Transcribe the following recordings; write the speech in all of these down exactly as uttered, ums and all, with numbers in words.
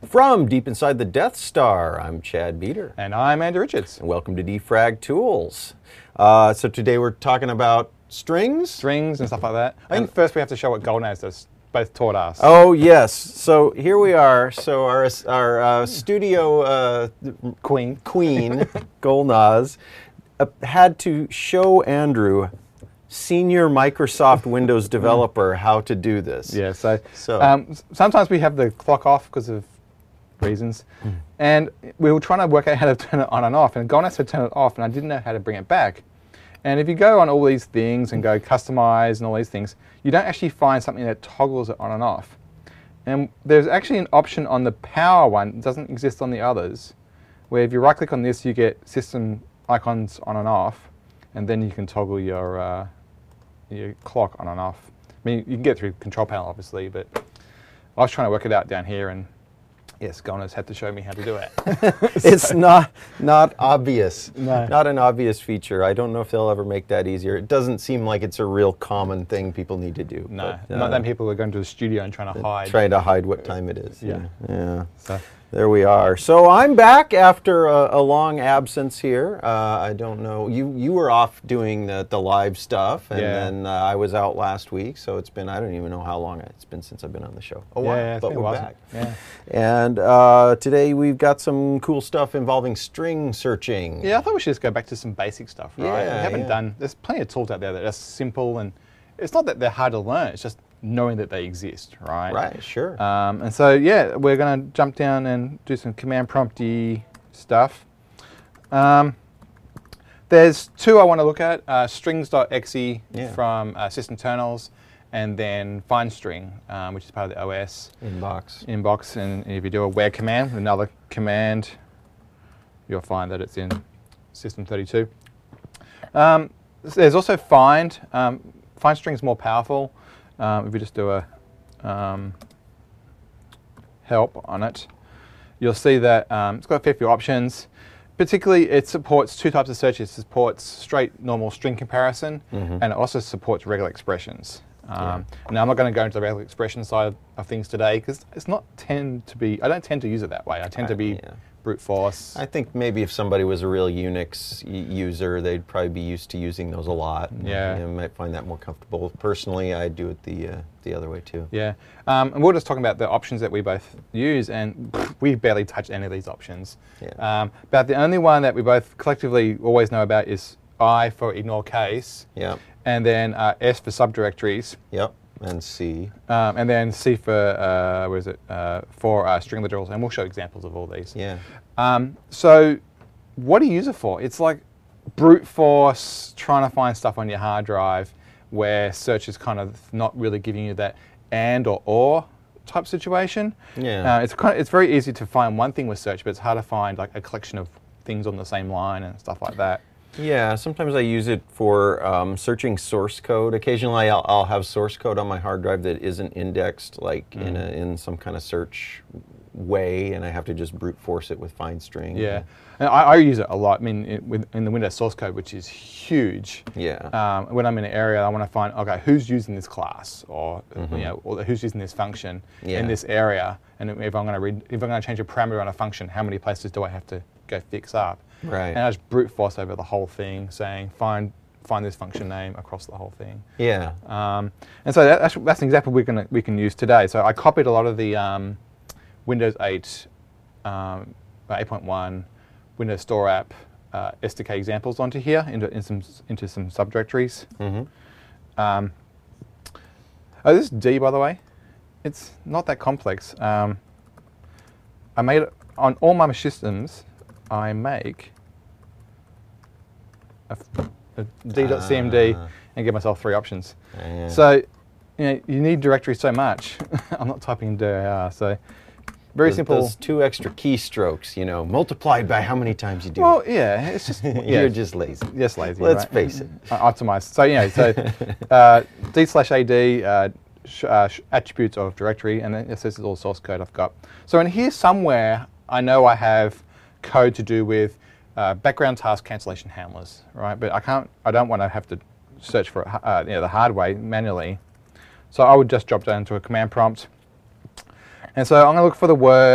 From deep inside the Death Star, I'm Chad Beater. And I'm Andrew Richards. And welcome to Defrag Tools. Uh, so today we're talking about strings? Strings and stuff like that. I think first we have to show what Golnaz has both taught us. Oh, yes. So here we are. So our, our uh, studio uh, queen, queen Golnaz, uh, had to show Andrew, senior Microsoft Windows developer, how to do this. Yeah, so, so. Um, sometimes we have the clock off because of reasons, mm. and we were trying to work out how to turn it on and off, and Golnaz had turned it off, and I didn't know how to bring it back. And if you go on all these things and go customize and all these things, you don't actually find something that toggles it on and off. And there's actually an option on the power one that doesn't exist on the others, where if you right click on this, you get system icons on and off, and then you can toggle your uh, your clock on and off. I mean, you can get it through control panel, obviously, but I was trying to work it out down here, and yes, Golnaz had to show me how to do it. It's not not obvious. No. Not an obvious feature. I don't know if they'll ever make that easier. It doesn't seem like it's a real common thing people need to do. No, but, uh, not that people are going to the studio and trying to hide. Trying to hide what time it is. Yeah. Yeah. So. There we are. So I'm back after a, a long absence here. Uh, I don't know. You you were off doing the, the live stuff, and yeah. then uh, I was out last week. So it's been, I don't even know how long it's been since I've been on the show. A while, yeah, but been we're a while. back. Yeah. And uh, today we've got some cool stuff involving string searching. Yeah, I thought we should just go back to some basic stuff, right? Yeah, we haven't yeah. done, there's plenty of tools out there that are simple, and it's not that they're hard to learn, it's just knowing that they exist, right? Right, sure. Um, and so, yeah, we're going to jump down and do some command prompty stuff. Um, there's two I want to look at, uh, strings.exe yeah. from uh, systemternals, and then findstring, um, which is part of the O S. Inbox. Inbox, and if you do a where command with another command, you'll find that it's in system thirty-two. Um, there's also find. Um, findstring is more powerful. Um, if you just do a um, help on it, you'll see that um, it's got a fair few options. Particularly, it supports two types of searches. It supports straight normal string comparison, mm-hmm. and it also supports regular expressions. Um, yeah. Now, I'm not going to go into the regular expression side of things today because it's not tend to be. I don't tend to use it that way. I tend I, to be yeah. brute force. I think maybe if somebody was a real Unix user, they'd probably be used to using those a lot. Yeah, you might find that more comfortable. Personally, I do it the uh, the other way too. Yeah, um, and we're just talking about the options that we both use, and pff, we barely touch any of these options. Yeah. Um, but the only one that we both collectively always know about is I for ignore case. Yeah. And then uh, S for subdirectories. Yep. And C. Um, and then C for uh, what is it? Uh, for uh, string literals, and we'll show examples of all these. Yeah. Um, so, what do you use it for? It's like brute force trying to find stuff on your hard drive, where search is kind of not really giving you that and or or type situation. Yeah. Uh, it's kind of, it's very easy to find one thing with search, but it's hard to find like a collection of things on the same line and stuff like that. Yeah, sometimes I use it for um, searching source code. Occasionally I'll, I'll have source code on my hard drive that isn't indexed like mm. in, a, in some kind of search way, and I have to just brute force it with find string. Yeah, and I, I use it a lot. I mean, it, with, in the Windows source code, which is huge. Yeah. Um, when I'm in an area, I want to find, okay, who's using this class, or mm-hmm. you know, or who's using this function yeah. in this area, and if I'm going to read, if I'm going to change a parameter on a function, how many places do I have to go fix up? Right. And I just brute force over the whole thing, saying find find this function name across the whole thing. Yeah. Um, and so that, that's that's an example we're gonna we can use today. So I copied a lot of the um, Windows eight, um, eight point one, Windows Store app uh, S D K examples onto here into in some into some subdirectories. Mm-hmm. Um, oh, this is D, by the way. It's not that complex. Um, I made it on all my systems. I make a, a d.cmd uh, and give myself three options. Uh, so, you know, you need directory so much. I'm not typing in dir, so very those, simple. Those two extra keystrokes, you know, multiplied by how many times you do well, it. Well, yeah, it's just yeah. You're just lazy. Just lazy. Let's right? face it. Uh, optimized. So, you know, so uh, d slash ad uh, sh uh, sh attributes of directory, and then this is all source code I've got. So in here somewhere, I know I have code to do with uh, background task cancellation handlers, right? But I can't, I don't want to have to search for it, uh, you know, the hard way manually. So I would just drop down to a command prompt. And so I'm going to look for the word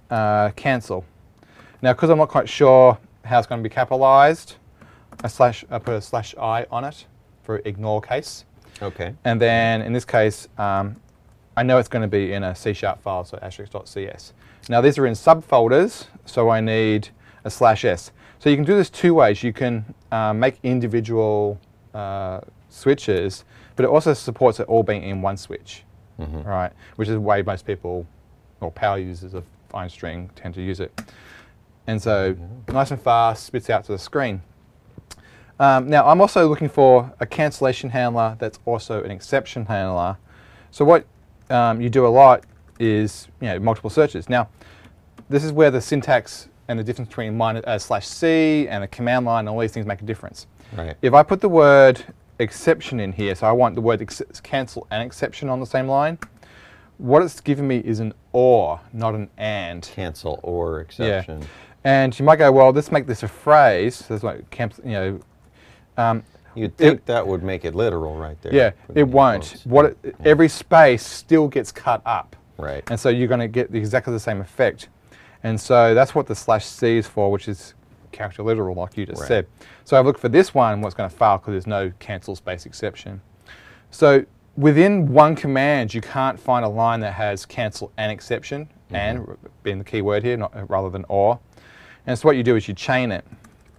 uh, cancel. Now, because I'm not quite sure how it's going to be capitalized, a slash, I put a slash I on it for ignore case. Okay. And then in this case, um, I know it's going to be in a C sharp file, so asterisk dot C S. Now these are in subfolders, so I need a slash S. So you can do this two ways. You can uh, make individual uh, switches, but it also supports it all being in one switch, mm-hmm. right? Which is the way most people, or power users of fine string, tend to use it. And so yeah. nice and fast, spits out to the screen. Um, now I'm also looking for a cancellation handler that's also an exception handler. So what um, you do a lot is you know multiple searches. Now this is where the syntax and the difference between minus, uh, slash C and the command line and all these things make a difference. Right. If I put the word exception in here, so I want the word ex cancel and exception on the same line, what it's giving me is an or, not an and. Cancel or exception. Yeah. And you might go, well, let's make this a phrase. So it's like, cancel, you know. Um, You'd think it, that would make it literal right there. Yeah, it won't. What it, yeah. Every space still gets cut up. Right. And so you're going to get exactly the same effect. And so that's what the slash C is for, which is character literal, like you just right. said. So I've looked for this one, what's going to fail because there's no cancel space exception. So within one command, you can't find a line that has cancel and exception, mm-hmm. and being the key word here, not, rather than or. And so what you do is you chain it.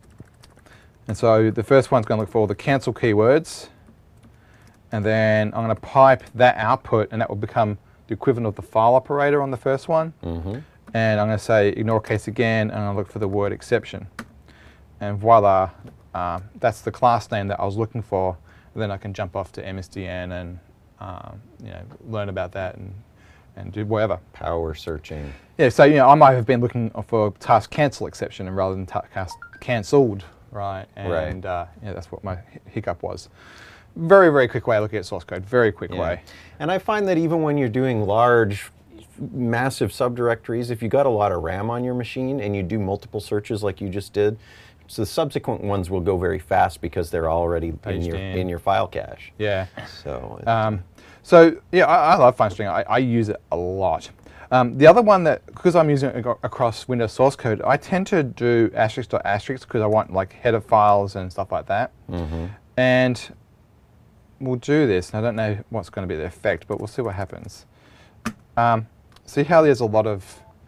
And so the first one's going to look for all the cancel keywords, and then I'm going to pipe that output, and that will become the equivalent of the file operator on the first one. Mm-hmm. And I'm going to say ignore case again, and I'll look for the word exception. And voila, um, that's the class name that I was looking for. And then I can jump off to M S D N and um, you know learn about that and and do whatever. Power searching. Yeah, so you know I might have been looking for task cancel exception and rather than task cancelled, right? And right. Uh, yeah, that's what my hiccup was. Very very quick way of looking at source code. Very quick yeah. way. And I find that even when you're doing large, massive subdirectories, if you got a lot of RAM on your machine and you do multiple searches like you just did, so the subsequent ones will go very fast because they're already in your in. in your file cache. Yeah. So. Um, so yeah, I, I love FineString. I, I use it a lot. Um, the other one that, because I'm using it across Windows source code, I tend to do asterisk dot asterisk because I want like header files and stuff like that. Mm-hmm. And we'll do this. And I don't know what's going to be the effect, but we'll see what happens. Um, see how there's a lot of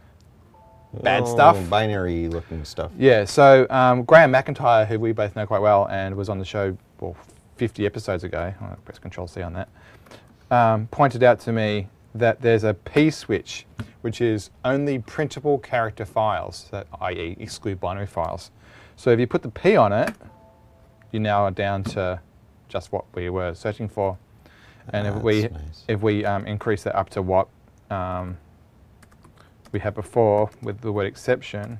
bad oh, stuff? Binary looking stuff. Yeah, so um, Graham McIntyre, who we both know quite well and was on the show well, fifty episodes ago, I'll press control C on that, um, pointed out to me that there's a P switch, which is only printable character files, that that is exclude binary files. So if you put the P on it, you now are down to just what we were searching for. And ah, if we, nice. if we um, increase that up to what um, we had before with the word exception.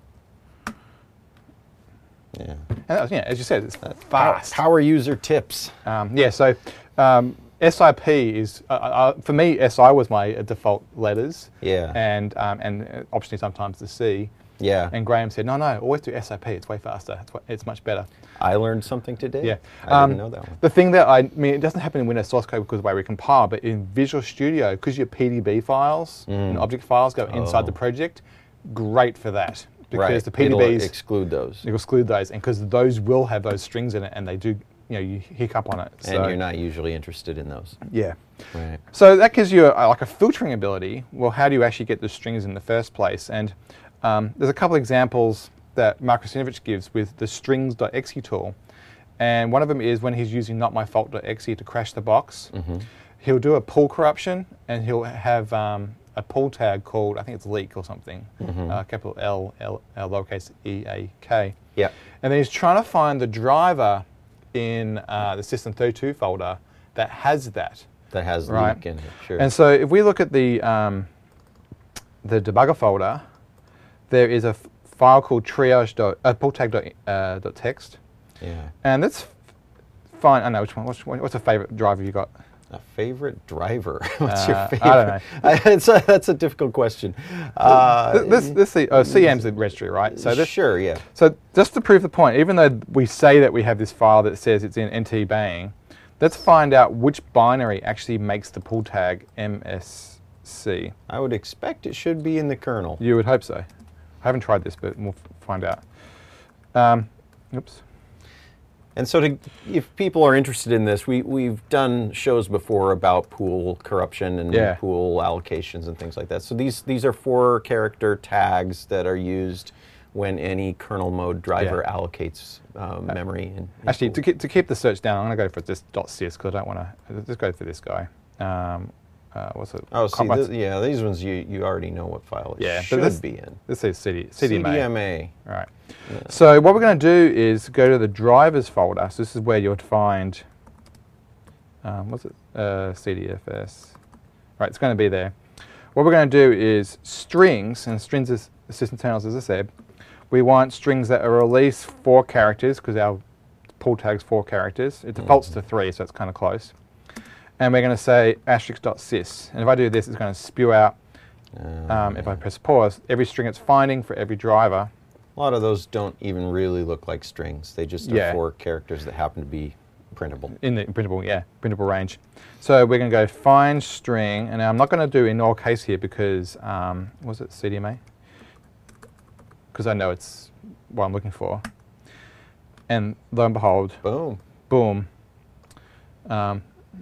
Yeah. And that was, yeah, as you said, it's That's fast. Power user tips. Um, yeah, so um, S I P is, uh, uh, for me, S I was my uh, default letters. Yeah. And, um, and uh, optionally sometimes the C. Yeah. And Graham said, no, no, always do S I P. It's way faster. It's, it's much better. I learned something today. Yeah. I um, didn't know that one. The thing that I, I mean, it doesn't happen in Windows source code because of the way we compile, but in Visual Studio, because your P D B files mm. and object files go oh. inside the project, great for that. Because right. the P D Bs It'll exclude those. It'll exclude those, and because those will have those strings in it, and they do, you know, you hiccup on it. And so, you're not usually interested in those. Yeah. Right. So that gives you a, like a filtering ability. Well, how do you actually get the strings in the first place? And um, there's a couple examples that Mark Russinovich gives with the strings dot E X E tool. And one of them is when he's using not my fault dot E X E to crash the box, mm-hmm. he'll do a pull corruption, and he'll have um, a pull tag called, I think it's leak or something, mm-hmm. uh, capital L, L, L, lowercase e, A, K. Yeah. And then he's trying to find the driver in uh, the system thirty-two folder that has that. That has right? leak in it, sure. And so if we look at the, um, the debugger folder, there is a f file called triage dot, uh, pulltag dot, uh, dot text. Yeah. And that's f fine. I know which one. What's, what's a favorite driver you got? A favorite driver? What's uh, your favorite? I don't know. it's a, that's a difficult question. Uh, this this the, oh, C M's the registry, right? So this, sure, yeah. So just to prove the point, even though we say that we have this file that says it's in N T bang, let's find out which binary actually makes the pull tag M S C. I would expect it should be in the kernel. You would hope so. I haven't tried this, but we'll f- find out. Um, oops. And so to, if people are interested in this, we, we've done shows before about pool corruption and Yeah. pool allocations and things like that. So these, these are four character tags that are used when any kernel mode driver Yeah. allocates uh, memory. In, in Actually, pool. to keep, to keep the search down, I'm going to go for this .sys because I don't want to. Just go for this guy. Um, uh, what's it? Oh, see, Com- th- yeah, these ones you, you already know what file it Yeah, but should this- be in. This is C D, C D M A. C D M A. All right. So what we're going to do is go to the drivers folder. So this is where you'll find. Um, what's it? Uh, C D F S. Right, it's going to be there. What we're going to do is strings, and strings is system internals, as I said. We want strings that are at least four characters because our pool tag's four characters. It defaults to three, so it's kind of close. And we're going to say asterisk.sys. And if I do this, it's going to spew out, um, if I press pause, every string it's finding for every driver. A lot of those don't even really look like strings. They just are Yeah. four characters that happen to be printable. In the printable, yeah, printable range. So we're going to go find string, and I'm not going to do in all case here because, um, was it C D M A? Because I know it's what I'm looking for. And lo and behold, Boom. boom, um,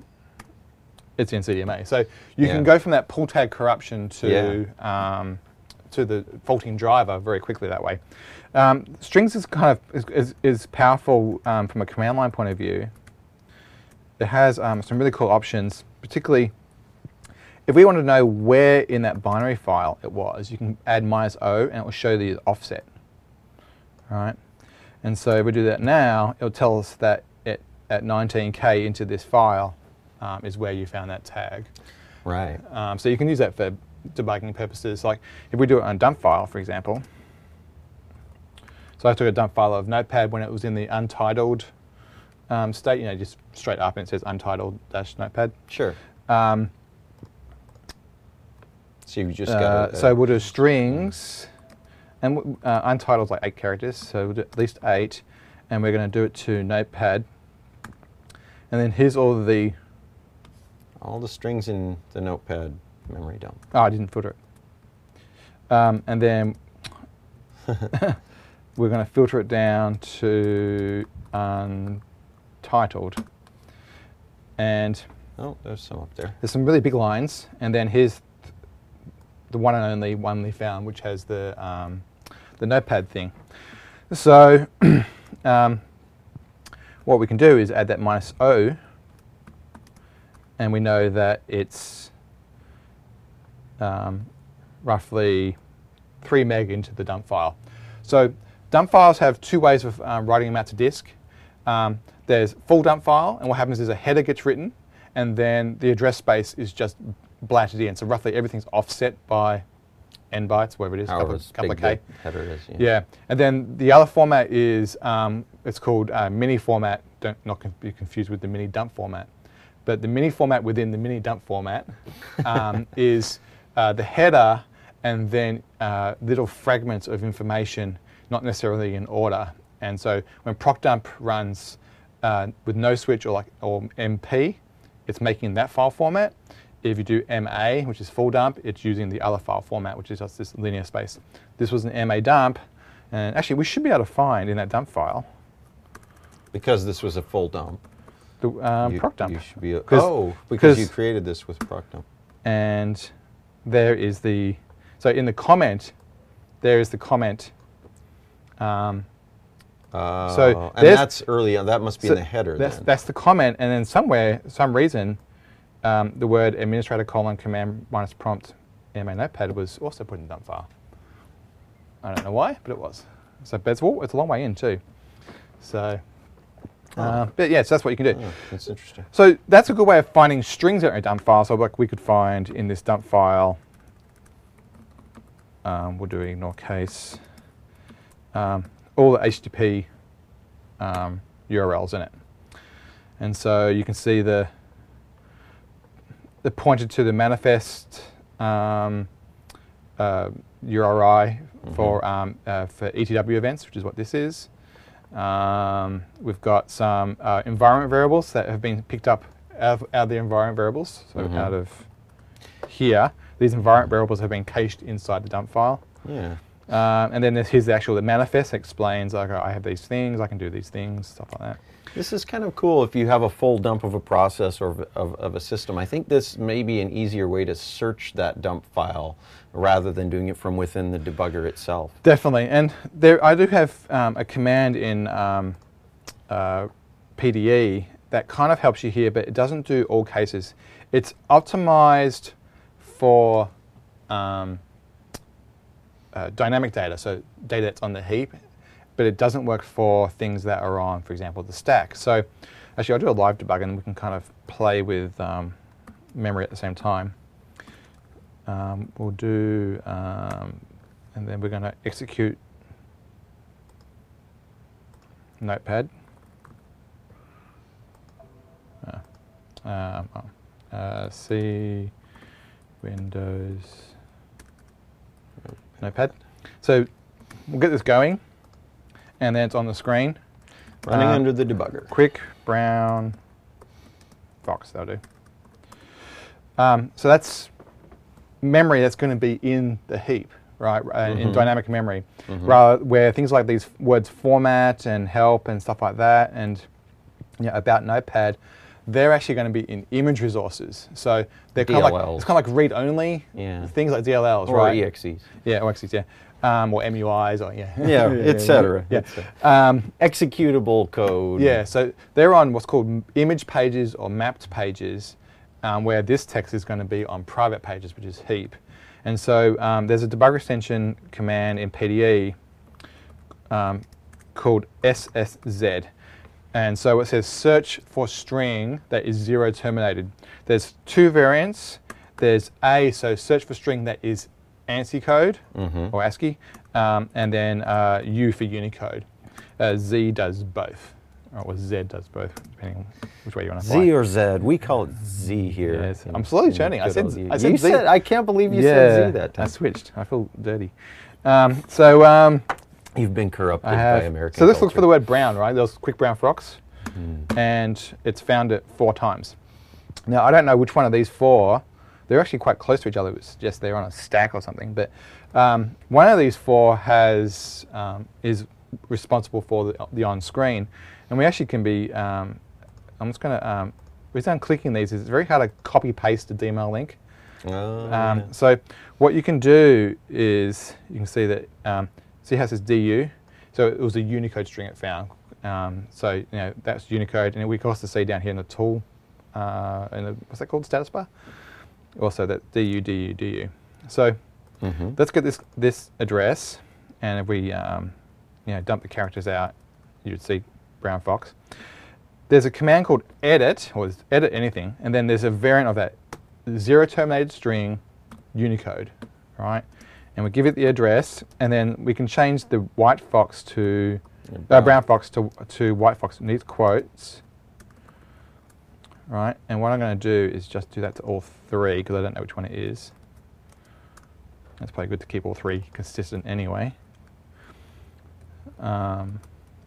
it's in C D M A. So you Yeah. can go from that pull tag corruption to um, to the faulting driver very quickly that way. Um, strings is kind of is, is, is powerful um, from a command line point of view. It has um, some really cool options, particularly if we want to know where in that binary file it was. You can add minus O, and it will show the offset. All right. And so if we do that now, it'll tell us that it, at nineteen K into this file um, is where you found that tag. Right. Um, so you can use that for debugging purposes. Like if we do it on a dump file, for example. So I took a dump file of Notepad when it was in the untitled um, state, you know, just straight up, and it says untitled dash Notepad. Sure. Um, So you just uh, got to... so we'll do strings, and w- uh, untitled is like eight characters, so we'll do at least eight, and we're going to do it to Notepad. And then here's all of the. all the strings in the Notepad memory dump. Oh, I didn't filter it. Um, and then we're going to filter it down to untitled. And Oh, there's some up there. there's some really big lines, and then here's the one and only one we found, which has the um, the Notepad thing. So um, what we can do is add that minus O, and we know that it's um, roughly three meg into the dump file. So dump files have two ways of um, writing them out to disk. Um, there's full dump file, and what happens is a header gets written, and then the address space is just blatted in. So roughly everything's offset by n bytes, whatever it is, a couple, Hours, couple big of K. the header is. Yeah. Yeah, and then the other format is, um, it's called uh, mini format. Don't not con- be confused with the mini dump format. But the mini format within the mini dump format um, is uh, the header and then uh, little fragments of information, not necessarily in order. And so when procdump runs uh, with no switch or like or M P, it's making that file format. If you do M A, which is full dump, it's using the other file format, which is just this linear space. This was an M A dump, and actually we should be able to find in that dump file Because this was a full dump. the um, you, proc dump. You should be, 'Cause- oh, because you 'cause- created this with proc dump. And there is the, so in the comment, there is the comment. Um, Uh, So and there's- that's early on. That must be so in the header that's, then. that's the comment, and then somewhere, some reason, um, the word administrator colon command minus prompt M A Notepad was also put in dump file. I don't know why, but it was. So but it's, well, it's a long way in too. So, uh, but yeah, so that's what you can do. Oh, that's interesting. So that's a good way of finding strings that are in a dump file. So like we could find in this dump file, um, we'll do ignore case, um, all the H T T P um, U R Ls in it. And so you can see the, the pointed to the manifest um, uh, U R I Mm-hmm. for, um, uh, for E T W events, which is what this is. Um, we've got some uh, environment variables that have been picked up out of, out of the environment variables, so Mhm. out of here. These environment variables have been cached inside the dump file. Yeah. Um, and then there's, here's the actual the manifest that explains, like, I have these things, I can do these things, stuff like that. This is kind of cool if you have a full dump of a process or of, of, of a system. I think this may be an easier way to search that dump file rather than doing it from within the debugger itself. Definitely. And there, I do have um, a command in um, uh, P D E that kind of helps you here, but it doesn't do all cases. It's optimized for um, uh, dynamic data, so data that's on the heap, but it doesn't work for things that are on, for example, the stack. So actually I'll do a live debug and we can kind of play with um, memory at the same time. Um, we'll do, um, and then we're going to execute Notepad. Uh, um, oh, uh, C, Windows, Notepad. So we'll get this going, and then it's on the screen. Running um, under the debugger. Quick, brown, Fox, that'll do. Um, so that's memory that's going to be in the heap, right, uh, mm-hmm. in dynamic memory, mm-hmm. rather where things like these words format and help and stuff like that, and you know, about Notepad, they're actually going to be in image resources. So they're kind of like, it's kind of like read-only yeah. things like D L Ls, or right? E X Es. Yeah, or E X Es, yeah. Um, or M U Is, or yeah. Yeah, et cetera. Yeah. Um, Executable code. Yeah, so they're on what's called image pages or mapped pages, um, where this text is going to be on private pages, which is heap. And so um, there's a debugger extension command in P D E um, called S S Z. And so it says search for string that is zero terminated. There's two variants. There's A, so search for string that is ANSI code, mm-hmm. or ASCII, um, and then uh, U for Unicode. Uh, Z does both, or Z does both, depending on which way you want to apply. Z or Z? We call it Z here. Yes. I'm slowly turning. I said, I said you Z. Said, I can't believe you yeah, said Z that time. I switched. I feel dirty. Um, so um, you've been corrupted have, by American So let's culture. look for the word brown, right? Those quick brown frocks, mm. and it's found it four times. Now I don't know which one of these four. They're actually quite close to each other. It would suggest they're on a stack or something. But um, one of these four has um, is responsible for the, the on-screen, and we actually can be. Um, I'm just going to. Um, the reason I'm clicking these is it's very hard to copy paste a D M L link. Oh, um, yeah. So what you can do is you can see that. Um, see how it says D U. So it was a Unicode string it found. Um, so you know that's Unicode, and we can also see down here in the tool, uh, in the, what's that called, status bar. Also that D U, D U, D U. So mm-hmm. let's get this this address, and if we um, you know dump the characters out, you'd see brown fox. There's a command called edit, or edit anything, and then there's a variant of that zero terminated string Unicode, right? And we give it the address, and then we can change the white fox to uh, brown fox to to white fox needs quotes. Right, and what I'm going to do is just do that to all three because I don't know which one it is. That's probably good to keep all three consistent anyway. Um,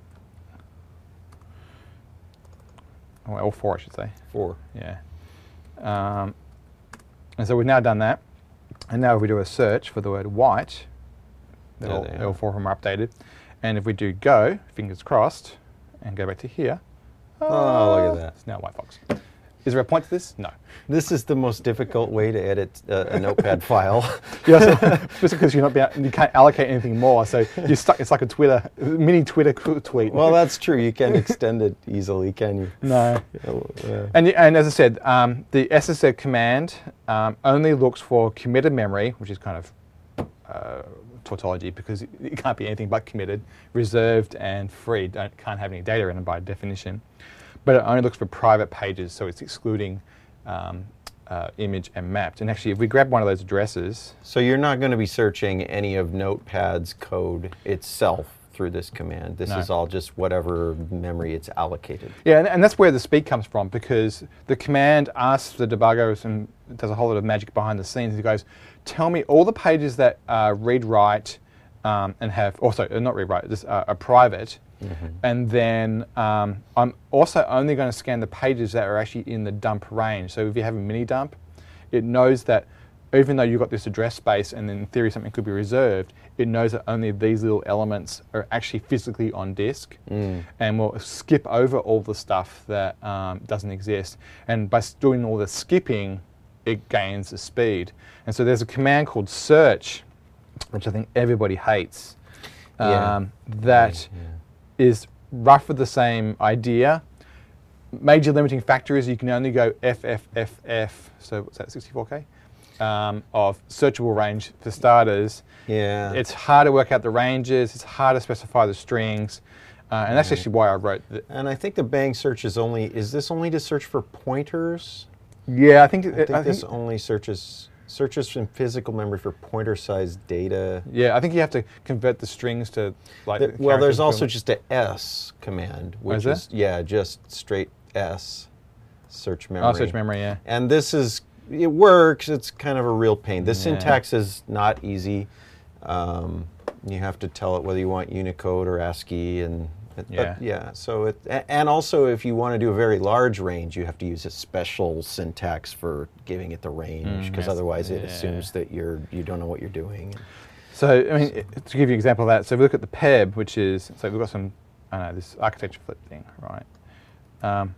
well, all four, I should say. Four. Yeah. Um, and so we've now done that. And now if we do a search for the word white, yeah, all, they all four of them are updated. And if we do go, fingers crossed, and go back to here. Oh, look at that. It's now white fox. Is there a point to this? No. This is the most difficult way to edit uh, a Notepad file. Yes, just because you're not be, you can't allocate anything more, so you're stuck. It's like a Twitter mini Twitter tweet. Well, that's true. You can't extend it easily, can you? No. Yeah. And and as I said, um, the S S Z command um, only looks for committed memory, which is kind of uh, tautology because it, it can't be anything but committed, reserved, and free. Don't can't have any data in it by definition. But it only looks for private pages, so it's excluding um, uh, image and mapped. And actually, if we grab one of those addresses... So you're not going to be searching any of Notepad's code itself through this command. This No. is all just whatever memory it's allocated. Yeah, and, and that's where the speed comes from, because the command asks the debugger and does a whole lot of magic behind the scenes. It goes, tell me all the pages that uh, read, write, um, and have... Also, not read, write, just, uh, are private. Mm-hmm. And then um, I'm also only going to scan the pages that are actually in the dump range. So if you have a mini dump, it knows that even though you've got this address space and in theory something could be reserved, it knows that only these little elements are actually physically on disk, mm. and will skip over all the stuff that um, doesn't exist. And by doing all the skipping, it gains the speed. And so there's a command called search, which I think everybody hates, um, yeah. that yeah. is roughly the same idea. Major limiting factor is you can only go F F F F, so what's that, sixty-four K? Um, of searchable range for starters. Yeah. It's hard to work out the ranges, it's hard to specify the strings, uh, and that's right. actually why I wrote it. And I think the Bang search is only, is this only to search for pointers? Yeah, I think, I think I this think, only searches searches from physical memory for pointer-sized data. Yeah, I think you have to convert the strings to like. The, well, there's also just a S command, which oh, is, is yeah, just straight S, search memory. Oh, search memory, yeah. And this is, it works. It's kind of a real pain. The yeah. syntax is not easy. Um, you have to tell it whether you want Unicode or ASCII, and yeah, but yeah. So it, and also if you want to do a very large range, you have to use a special syntax for giving it the range, because mm, yes. otherwise it yeah. assumes that you're you don't know what you're doing. So I mean, so. to give you an example of that, so if we look at the P E B, which is so we've got some, I don't know, this architecture flip thing, right? Um,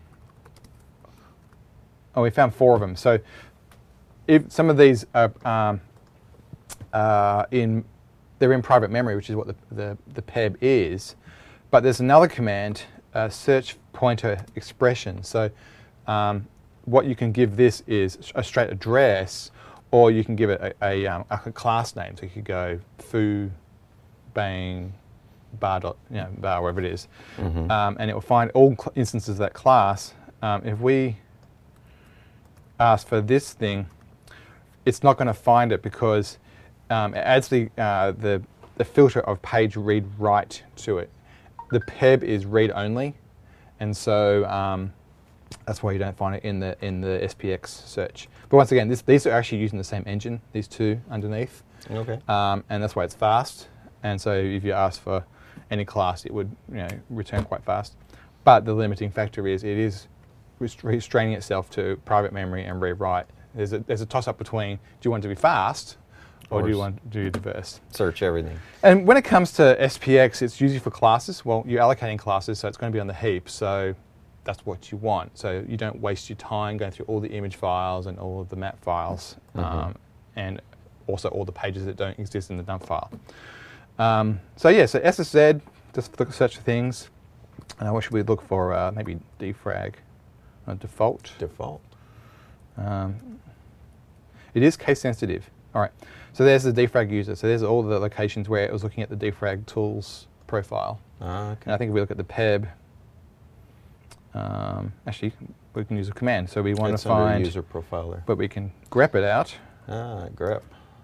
oh, we found four of them. So if some of these are um, uh, in, they're in private memory, which is what the, the, the P E B is, but there's another command, uh, search pointer expression. So um, what you can give this is a straight address, or you can give it a, a, um, a class name. So you could go foo, bang, bar dot, you know, bar, wherever it is, mm-hmm. um, and it will find all cl- instances of that class. Um, if we ask for this thing, it's not going to find it because um, it adds the, uh, the the filter of page read write to it. The P E B is read only, and so um, that's why you don't find it in the in the S P X search. But once again, this, these are actually using the same engine. These two underneath, okay, um, and that's why it's fast. And so if you ask for any class, it would you know return quite fast. But the limiting factor is it is restraining itself to private memory and read write. There's a there's a toss up between, do you want it to be fast, or do you want to do diverse? Search everything. And when it comes to S P X, it's usually for classes. Well, you're allocating classes, so it's going to be on the heap. So that's what you want. So you don't waste your time going through all the image files and all of the map files, mm-hmm. um, and also all the pages that don't exist in the dump file. Um, so yeah, so S S Z, just look at search for things. And what should we look for? Uh, maybe defrag, uh, default. Default. Um, it is case sensitive. All right. So there's the defrag user. So there's all the locations where it was looking at the defrag tools profile. Ah, okay. And I think if we look at the P E B, um, actually we can use a command. So we want it's to find user profiler, but we can grep it out. Ah, grep.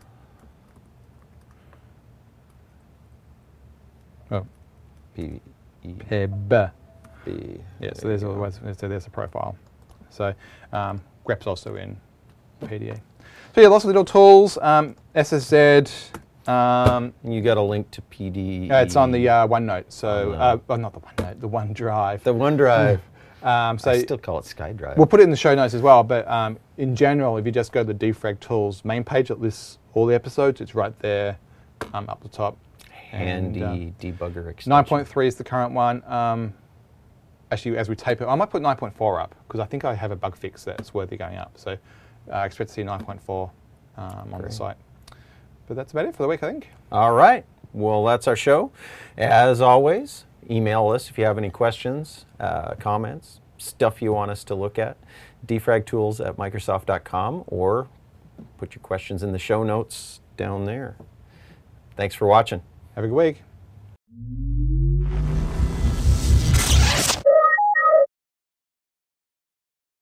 Oh, P E P E B. B. Yeah. So there's all the ways. So there's a profile. So um, grep's also in P D A. So yeah, lots of little tools. Um, S S Z. Um, you got a link to P D. Uh, it's on the uh, OneNote. So, uh, well, not the OneNote, the OneDrive. The OneDrive. um, so I still call it SkyDrive. We'll put it in the show notes as well. But um, in general, if you just go to the defrag tools main page, it lists all the episodes. It's right there, um, up the top. Handy and, uh, debugger extension. nine point three is the current one. Um, actually, as we tape it, I might put nine point four up because I think I have a bug fix that's worthy going up. So uh, I expect to see nine point four um, on Great. the site. But that's about it for the week, I think. All right. Well, that's our show. As always, email us if you have any questions, uh, comments, stuff you want us to look at. defragtools at microsoft dot com, or put your questions in the show notes down there. Thanks for watching. Have a good week.